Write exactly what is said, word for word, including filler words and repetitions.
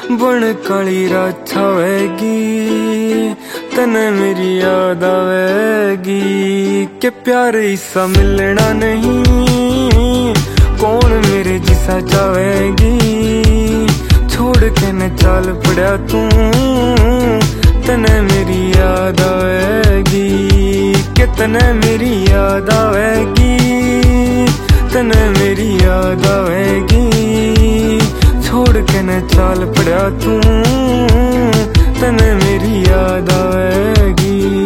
बन काली रात छावेगी तने मेरी याद आवेगी कि प्यार ऐसा मिलना नहीं कौन मेरे जिसा चावेगी। छोड़ के न चाल पड़ा तू तने मेरी याद आवेगी कि तने मेरी याद आवेगी तने मेरी याद आवेगी। छोड़ के न चाल पड़ा तू तने मेरी याद आवेगी।